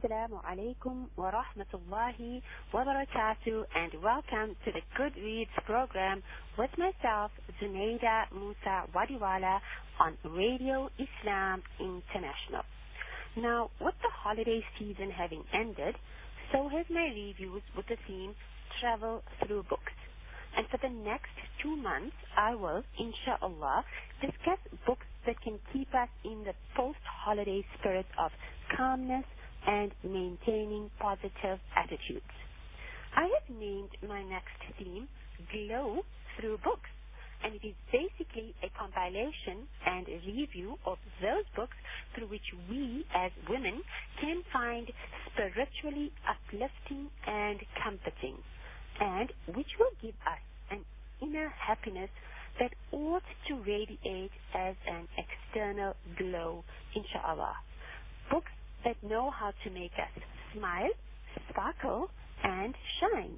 Assalamu alaikum wa rahmatullahi wa barakatuh, and welcome to the Good Reads program with myself, Zunaida Musa Wadiwala, on Radio Islam International. Now, with the holiday season having ended, so has my reviews with the theme Travel Through Books. And for the next 2 months, I will, inshallah, discuss books that can keep us in the post-holiday spirit of calmness and maintaining positive attitudes. I have named my next theme Glow Through Books, and it is basically a compilation and a review of those books through which we as women can find spiritually uplifting and comforting, and which will give us an inner happiness that ought to radiate as an external glow, inshallah. Books that know how to make us smile, sparkle, and shine.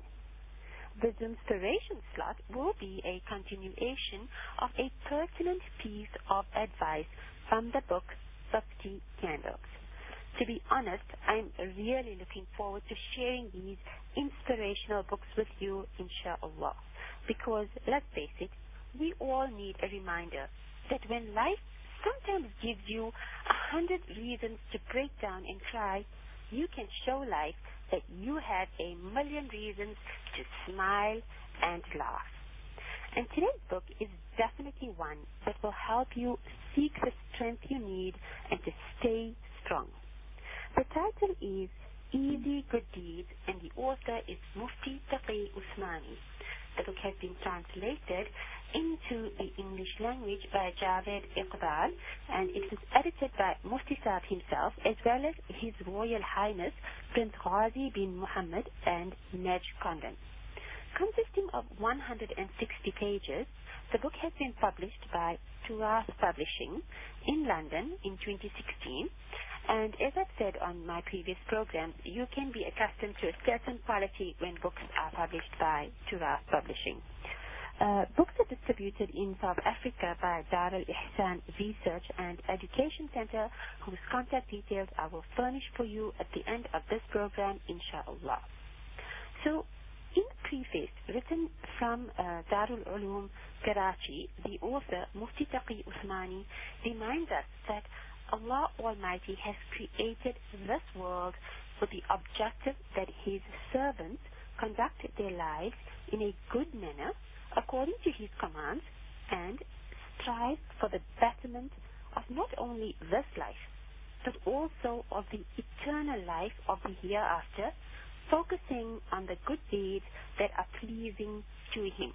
The inspiration slot will be a continuation of a pertinent piece of advice from the book 50 Candles. To be honest, I'm really looking forward to sharing these inspirational books with you, inshallah, because let's face it, we all need a reminder that when life sometimes gives you 100 reasons to break down and cry, you can show life that you have a million reasons to smile and laugh. And today's book is definitely one that will help you seek the strength you need and to stay strong. The title is Easy Good Deeds, and the author is Mufti Taqi Usmani. The book has been translated into the English language by Javed Iqbal, and it was edited by Mufti Saab himself, as well as His Royal Highness Prince Ghazi bin Muhammad and Naj Condon. Consisting of 160 pages, the book has been published by Turath Publishing in London in 2016, and as I've said on my previous programs, you can be accustomed to a certain quality when books are published by Turath Publishing. Books are distributed in South Africa by Dar al-Ihsan Research and Education Center, whose contact details I will furnish for you at the end of this program, inshallah. So, in the preface written from Darul Uloom Karachi, the author, Mufti Taqi Usmani, reminds us that Allah Almighty has created this world with the objective that His servants conduct their lives in a good manner according to His commands and strive for the betterment of not only this life, but also of the eternal life of the hereafter, focusing on the good deeds that are pleasing to Him.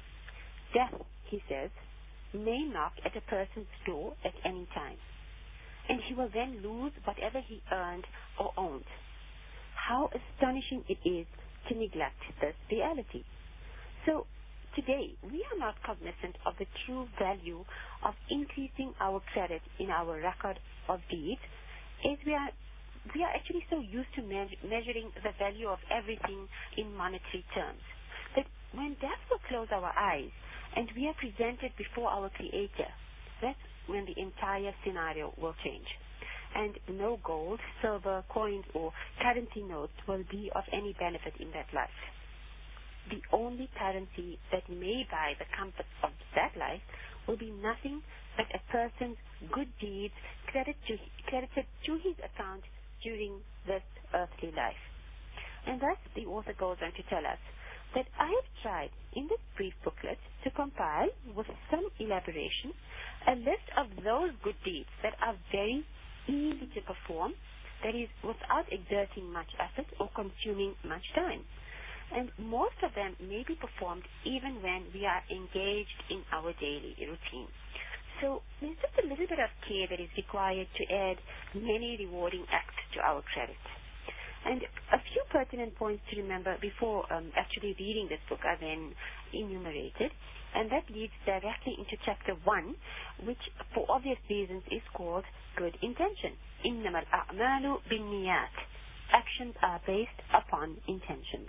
Death, he says, may knock at a person's door at any time, and he will then lose whatever he earned or owned. How astonishing it is to neglect this reality. So, today, we are not cognizant of the true value of increasing our credit in our record of deeds, as we are actually so used to measuring the value of everything in monetary terms, that when death will close our eyes and we are presented before our Creator, that's when the entire scenario will change. And no gold, silver, coins, or currency notes will be of any benefit in that life. The only currency that may buy the comfort of that life will be nothing but a person's good deeds credited to his account during this earthly life. And thus the author goes on to tell us that I have tried in this brief booklet to compile, with some elaboration, a list of those good deeds that are very easy to perform, that is, without exerting much effort or consuming much time. And most of them may be performed even when we are engaged in our daily routine. So there's just a little bit of care that is required to add many rewarding acts to our credit. And a few pertinent points to remember before actually reading this book are then enumerated, and that leads directly into chapter 1, which for obvious reasons is called Good Intention. إِنَّمَا الْأَعْمَالُ بِالنِّيَّاتِ. Actions are based upon intentions.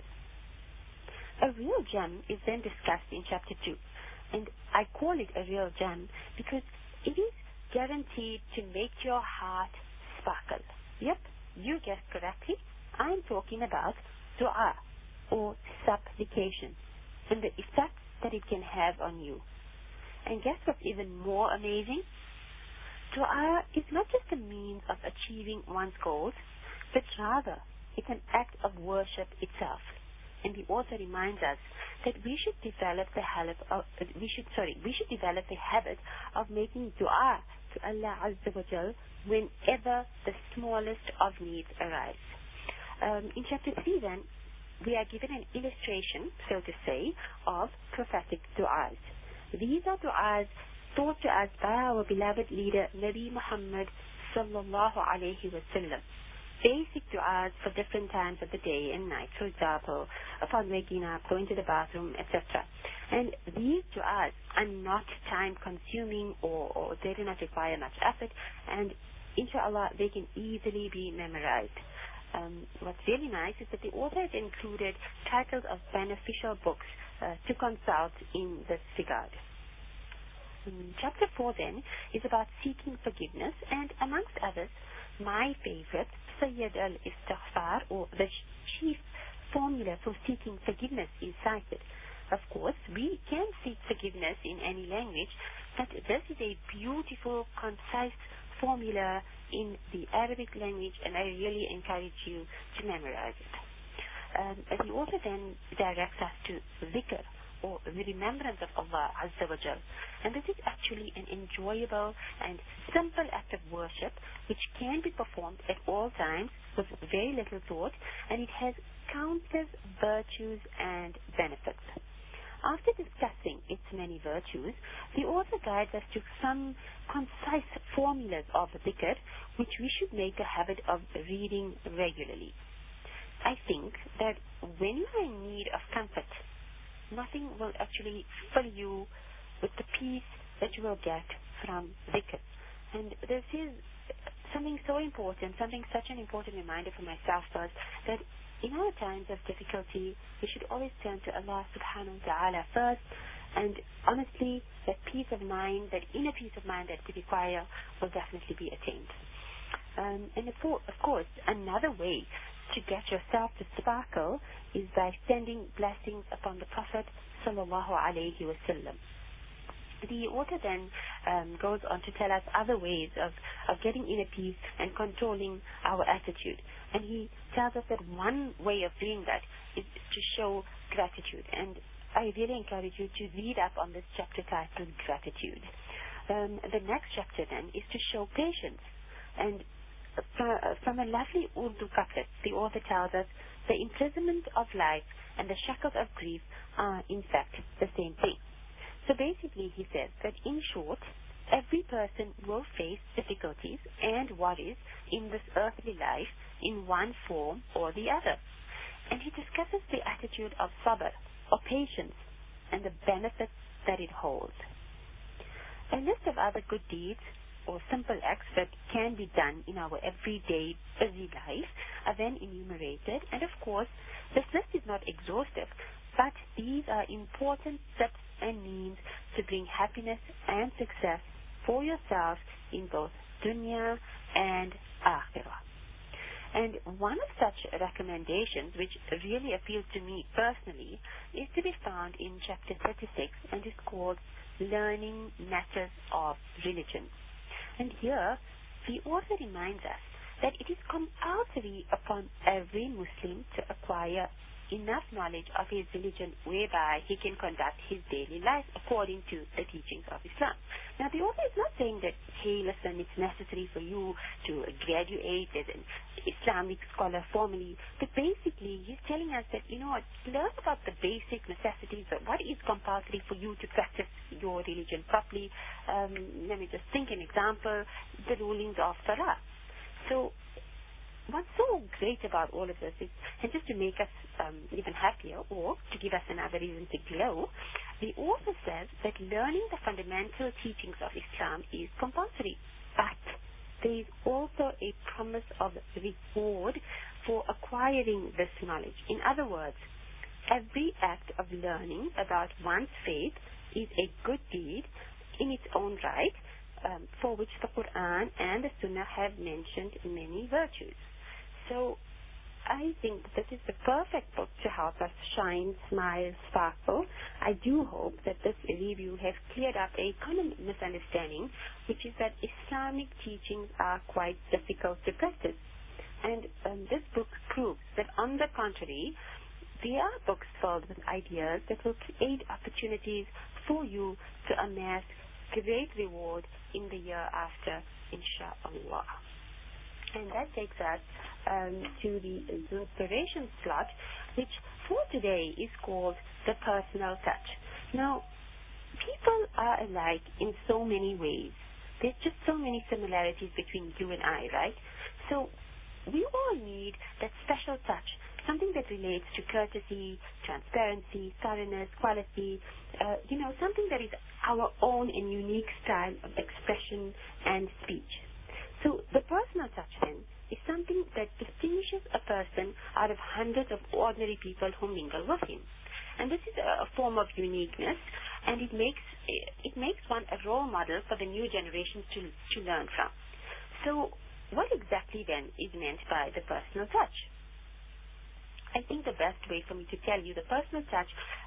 A real gem is then discussed in chapter 2, and I call it a real gem because it is guaranteed to make your heart sparkle. Yep, you guessed correctly, I'm talking about dua, or supplication, and the effect that it can have on you. And guess what's even more amazing? Dua is not just a means of achieving one's goals, but rather it's an act of worship itself. And the author reminds us that we should develop the habit of making dua to Allah Azza wa Jal whenever the smallest of needs arise. In chapter 3 then, we are given an illustration, so to say, of prophetic du'as. These are du'as taught to us by our beloved leader, Nabi Muhammad sallallahu alayhi wa sallam. Basic du'as for different times of the day and night, for example, upon waking up, going to the bathroom, etc. And these du'as are not time-consuming or they do not require much effort, and inshallah, they can easily be memorized. What's really nice is that the author has included titles of beneficial books to consult in this regard. Chapter 4 then is about seeking forgiveness, and amongst others, my favorite, Sayyid al-Istighfar, or the chief formula for seeking forgiveness, is cited. Of course, we can seek forgiveness in any language, but this is a beautiful, concise formula in the Arabic language, and I really encourage you to memorize it. The author then directs us to dhikr, or the remembrance of Allah Azza wa Jal. And this is actually an enjoyable and simple act of worship which can be performed at all times with very little thought, and it has countless virtues and benefits. After discussing its many virtues, the author guides us to some concise formulas of dhikr which we should make a habit of reading regularly. I think that when you are in need of comfort, nothing will actually fill you with the peace that you will get from dhikr. And this is something so important, such an important reminder for myself first, that in our times of difficulty, we should always turn to Allah subhanahu wa ta'ala first, and honestly, that peace of mind, that inner peace of mind that we require will definitely be attained. And of course, another way to get yourself to sparkle is by sending blessings upon the Prophet sallallahu alayhi wa sallam. The author then goes on to tell us other ways of getting inner peace and controlling our attitude. And he tells us that one way of doing that is to show gratitude. And I really encourage you to read up on this chapter titled Gratitude. The next chapter then is to show patience. And from a lovely Urdu couplet, the author tells us the imprisonment of life and the shackles of grief are in fact the same thing. So basically he says that in short, every person will face difficulties and worries in this earthly life in one form or the other. And he discusses the attitude of sabr, or patience, and the benefits that it holds. A list of other good deeds or simple acts that can be done in our everyday busy life are then enumerated, and of course this list is not exhaustive, but these are important steps and means to bring happiness and success for yourself in both dunya and akhirah. And one of such recommendations which really appeals to me personally is to be found in chapter 36, and is called Learning Matters of Religion. And here, the author reminds us that it is compulsory upon every Muslim to acquire enough knowledge of his religion whereby he can conduct his daily life according to the teachings of Islam. Now, the author is not saying that, hey, listen, it's necessary for you to graduate as an Islamic scholar formally, but basically he's telling us that, learn about the basic necessities of what is compulsory for you to practice your religion properly. Let me just think an example, the rulings of Salah. So what's so great about all of this is, and just to make us even happier, or to give us another reason to glow, the author says that learning the fundamental teachings of Islam is compulsory, but there is also a promise of reward for acquiring this knowledge. In other words, every act of learning about one's faith is a good deed in its own right, for which the Quran and the Sunnah have mentioned many virtues. So I think this is the perfect book to help us shine, smile, sparkle. I do hope that this review has cleared up a common misunderstanding, which is that Islamic teachings are quite difficult to practice. And this book proves that, on the contrary, there are books filled with ideas that will create opportunities for you to amass great reward in the year after, inshallah. And that takes us to the inspiration slot, which for today is called the personal touch. Now, people are alike in so many ways. There's just so many similarities between you and I, right? So we all need that special touch, something that relates to courtesy, transparency, thoroughness, quality, something that is our own and unique style of expression and speech. So the personal touch, then, is something that distinguishes a person out of hundreds of ordinary people who mingle with him. And this is a form of uniqueness, and it makes one a role model for the new generations to learn from. So what exactly, then, is meant by the personal touch? I think the best way for me to tell you the personal touch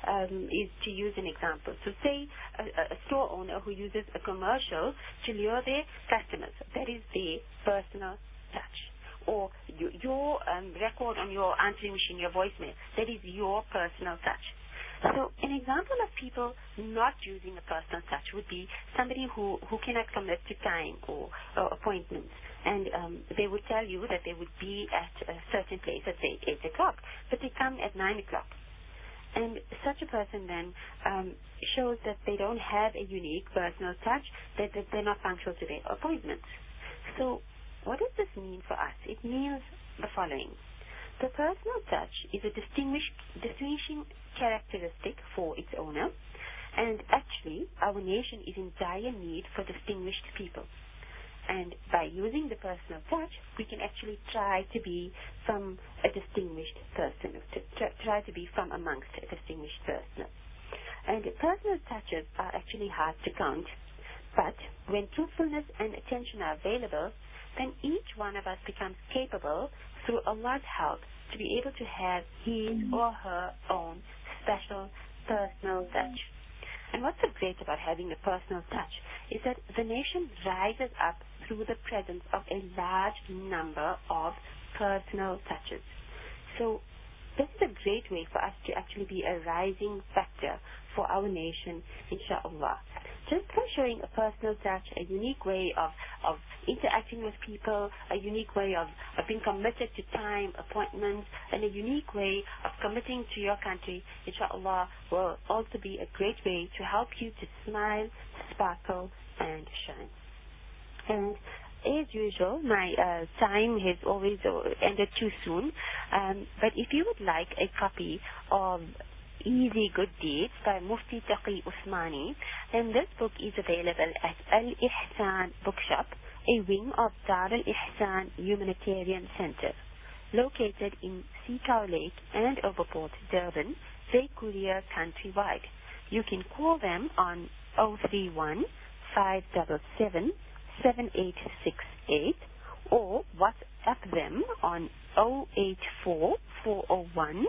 is to use an example. So say a store owner who uses a commercial to lure their customers. That is their personal touch. Or your record on your answering machine, your voicemail. That is your personal touch. So an example of people not using a personal touch would be somebody who cannot commit to time or appointments. And they would tell you that they would be at a certain place at, say, 8 o'clock, but they come at 9 o'clock. And such a person then shows that they don't have a unique personal touch, that they're not punctual to their appointments. So what does this mean for us? It means the following. The personal touch is a distinguishing characteristic for its owner, and actually our nation is in dire need for distinguished people. And by using the personal touch, we can actually try to be from a distinguished person, try to be from amongst a distinguished person. And personal touches are actually hard to count, but when truthfulness and attention are available, then each one of us becomes capable, through Allah's help, to be able to have his or her own special personal touch. And what's so great about having a personal touch is that the nation rises up through the presence of a large number of personal touches. So this is a great way for us to actually be a rising factor for our nation, inshallah. Just by showing a personal touch, a unique way of interacting with people, a unique way of being committed to time, appointments, and a unique way of committing to your country, inshallah, will also be a great way to help you to smile, sparkle, and shine. And as usual, my time has always ended too soon. But if you would like a copy of Easy Good Deeds by Mufti Taqi Usmani, then this book is available at Al-Ihsan Bookshop, a wing of Dar Al-Ihsan Humanitarian Center, located in Seacow Lake and Overport, Durban. They courier countrywide. You can call them on 031 577 7868 or WhatsApp them on 084 401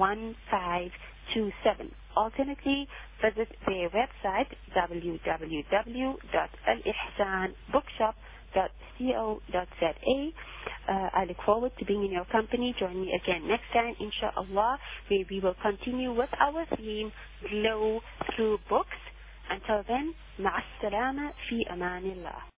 1527. Alternately, visit their website www.alihsanbookshop.co.za. I look forward to being in your company. Join me again next time, inshallah, where we will continue with our theme, Glow Through Books. Until then, ma'as salama fi amanillah.